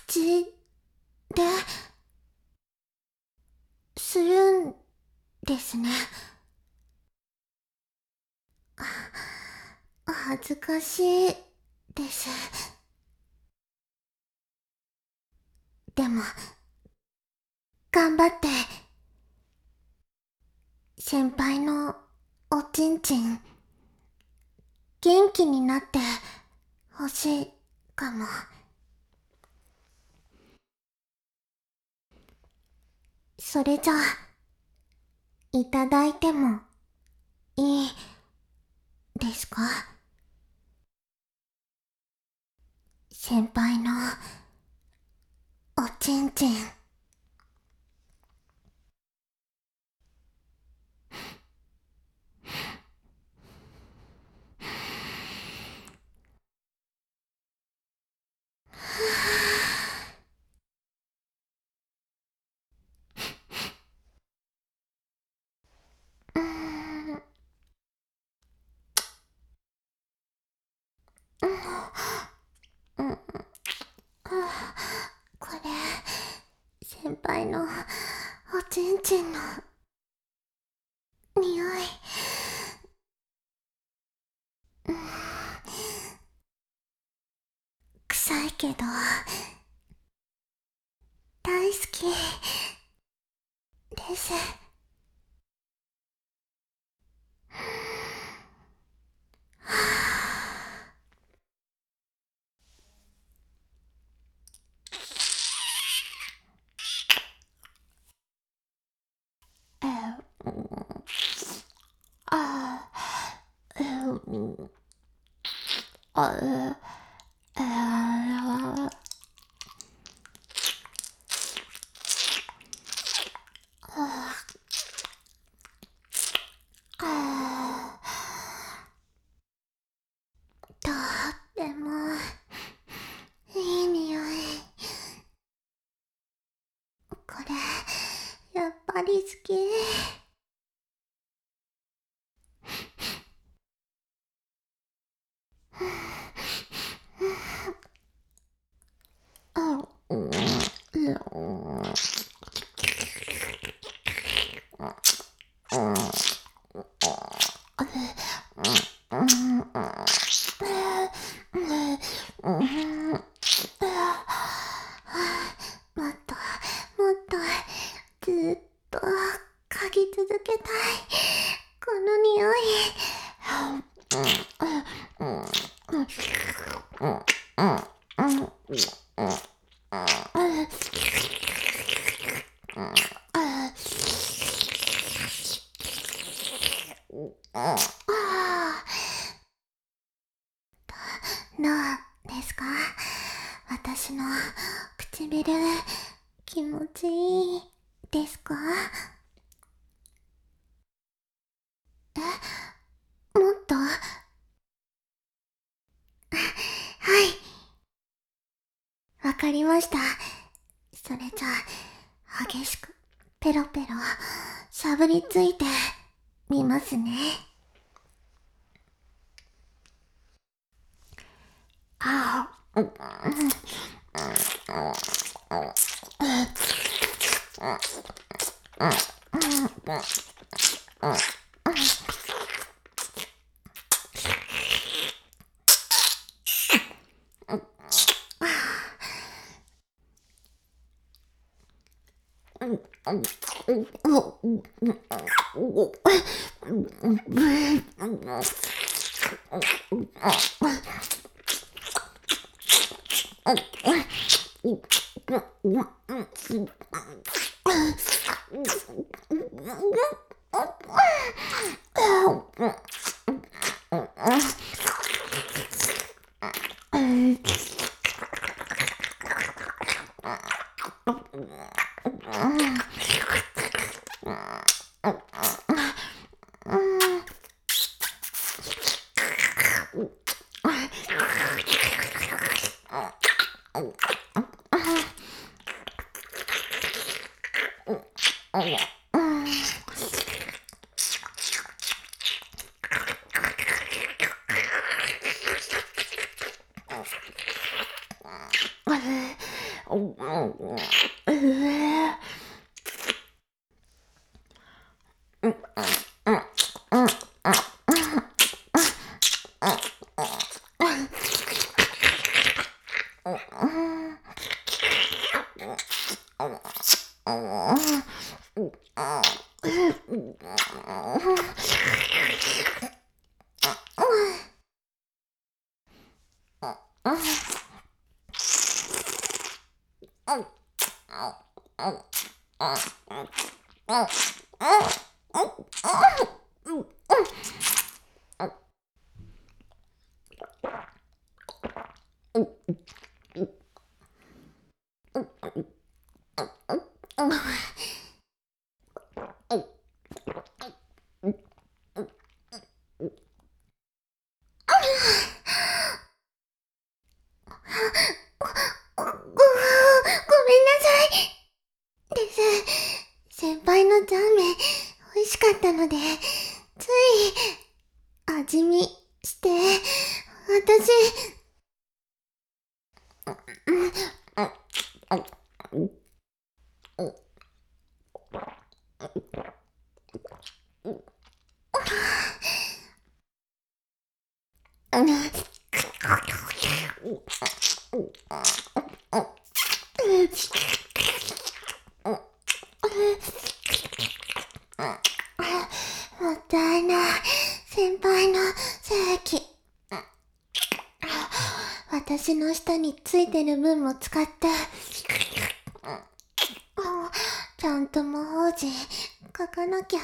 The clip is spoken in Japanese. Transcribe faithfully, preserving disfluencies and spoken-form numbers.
口でするんですね。恥ずかしいです。でも、頑張って、先輩のおちんちん、元気になってほしいかも。それじゃあ、いただいてもいいですか？先輩のおちんちん。うーん、うん、うん、これ、先輩のおちんちんの匂い。うん、臭いけど、大好きです。えー、あー、えー、あー、えー、あー、とってもいい匂い。これ、やっぱり好き。あ、うん、うん、もっと、もっと、ずーっと嗅ぎ続けたい。この匂い。ああ、どうですか？私の唇、気持ちいいですか？え、もっと？はい、わかりました。それじゃあ、激しく、ペロペロ、しゃぶりついてみますね。ああ、うん、 ご、ご、ごめんなさい。です。先輩のジャーメン、美味しかったので、つい、味見して、私、もったいない。先輩の正規。私の舌についてる分も使って、ちゃんと魔法陣書かなきゃ。